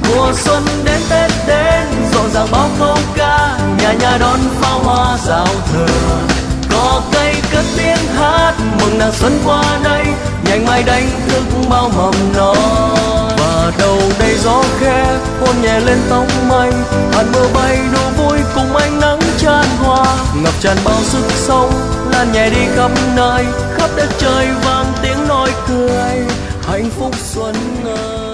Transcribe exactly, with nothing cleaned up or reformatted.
Mùa xuân đến Tết đến rộn ràng bao câu ca, nhà nhà đón pháo hoa giao thừa. Cỏ cây cất tiếng hát mừng nàng xuân qua đây, nhanh mai đánh thức bao mầm non. Và đầu đây gió khẽ hôn nhẹ lên tóc mây, hạt mưa bay đùa vui cùng ánh nắng chan hoa, ngập tràn bao sức sống lan nhẹ đi khắp nơi, khắp đất trời vang tiếng nói cười hạnh phúc xuân ơi.